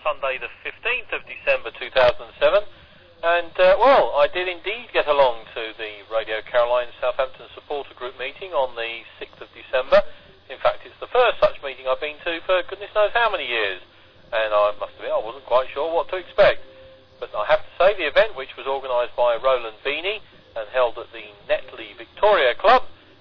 Sunday the 15th of December 2007, and well, I did indeed get along to the Radio Caroline Southampton Supporter Group meeting on the 6th of December. In fact, it's the first such meeting I've been to for goodness knows how many years, and I must admit I wasn't quite sure what to expect. But I have to say the event, which was organised by Roland Beanie and held at the Netley Victoria Club,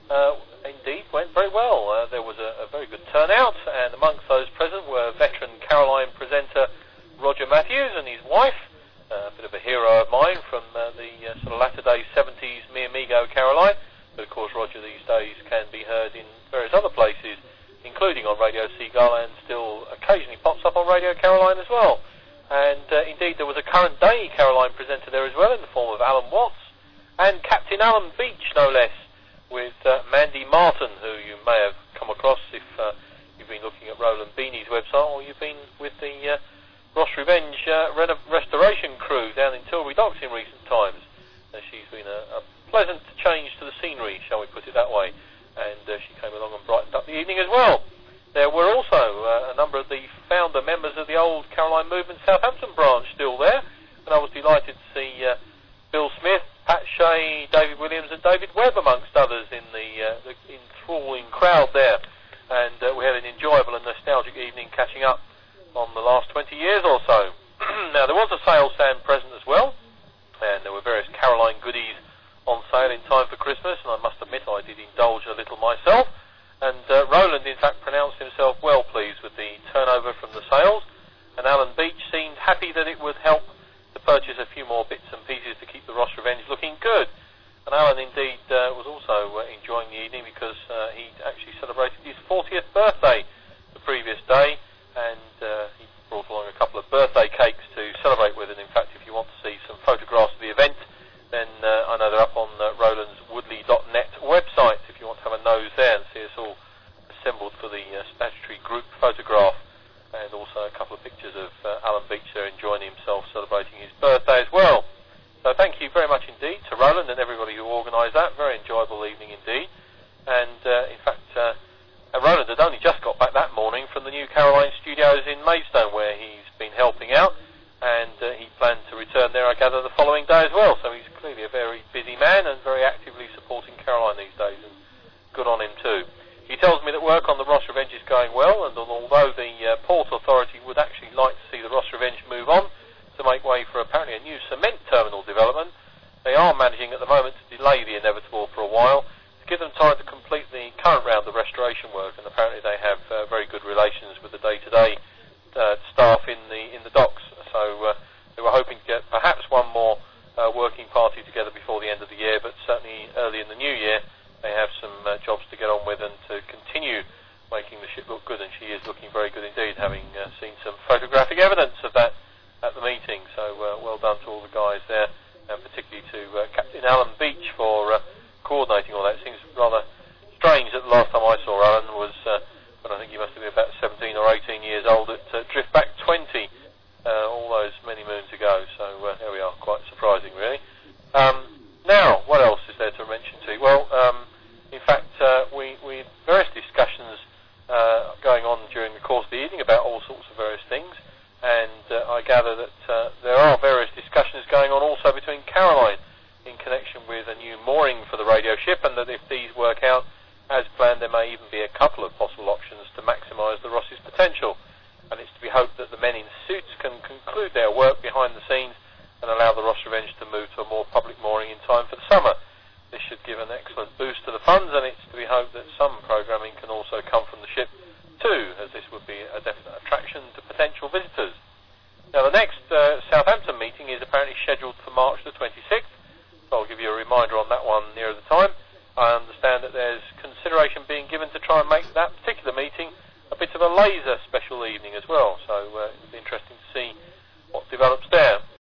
indeed went very well. There was a very good turnout, and amongst those present were veteran Caroline presenter Roger Matthews and his wife, a bit of a hero of mine from the sort of latter-day 70s Me Amigo Caroline. But of course Roger these days can be heard in various other places, including on Radio Seagull, and still occasionally pops up on Radio Caroline as well. And indeed there was a current day Caroline presenter there as well, in the form of Alan Watts and Captain Alan Beach, no less, with Mandy Martin, who you may have come across if you've been looking at Roland Beanie's website, or you've been with the Ross Revenge restoration crew down in Tilbury Docks in recent times. She's been a pleasant change to the scenery, shall we put it that way, and she came along and brightened up the evening as well. There were also a number of the founder members of the old Caroline Movement Southampton branch still there, and I was delighted to see Bill Smith, Pat Shea, David Williams and David Webb amongst others in the enthralling crowd there, and we had an enjoyable and nostalgic evening catching up on the last 20 years or so. Now there was a sale stand present as well, and there were various Caroline goodies on sale in time for Christmas, and I must admit I did indulge a little myself, and Roland in fact pronounced himself well pleased with the turnover from the sales, and Alan Beach seemed happy that it would help to purchase a few more bits and pieces to keep the Ross Revenge looking good. And Alan indeed was also enjoying the evening, because he actually celebrated his 40th birthday the previous day, and he brought along a couple of birthday cakes to celebrate with. And in fact, if you want to see some photographs of the event, then I know they're up on Roland's Woodley.net website if you want to have a nose there and see us all assembled for the statutory group photograph, and also a couple of pictures of Alan Beach there enjoying himself celebrating his birthday as well. So thank you very much indeed to Roland and everybody who organised that. Very enjoyable evening indeed. And in fact, Roland had only just got back that morning from the new Caroline Studios in Maidstone, where he's been helping out, and he planned to return there, I gather, the following day as well. So he's clearly a very busy man and very actively supporting Caroline these days, and good on him too. He tells me that work on the Ross Revenge is going well, and although the Port Authority would actually like to see the Ross Revenge move on to make way for apparently a new cement terminal development, they are managing at the moment to delay the inevitable for a while, to give them time to complete the current round of restoration work, and apparently they have very good relations with the day-to-day staff in the docks. So they were hoping to get perhaps one more working party together before the end of the year, but certainly early in the new year they have some jobs to get on with and to continue making the ship look good, and she is looking very good indeed, having seen some photographic evidence of that at the meeting. So well done to all the guys there, and particularly to Captain Alan Beach for coordinating all that. It seems rather strange that the last time I saw Alan was when I think he must have been about 17 or 18 years old at Driftback 20 all those many moons ago. So there we are, quite surprising really. Now, what else is there to mention to you? Well, in fact, we various discussions going on during the course of the evening about all sorts of various things, and I gather that there are various discussions going on also between Caroline in connection with a new mooring for the radio ship, and that if these work out as planned, there may even be a couple of possible options to maximise the Ross's potential. And it's to be hoped that the men in suits can conclude their work behind the scenes and allow the Ross Revenge to move to a more public mooring in time for the summer. This should give an excellent boost to the funds, and it's to be hoped that some programming can also come from the ship too, as this would be a definite attraction to potential visitors. Now the next Southampton meeting is apparently scheduled for March the 26th, so I'll give you a reminder on that one nearer the time. I understand that there's consideration being given to try and make that particular meeting a bit of a laser special evening as well, so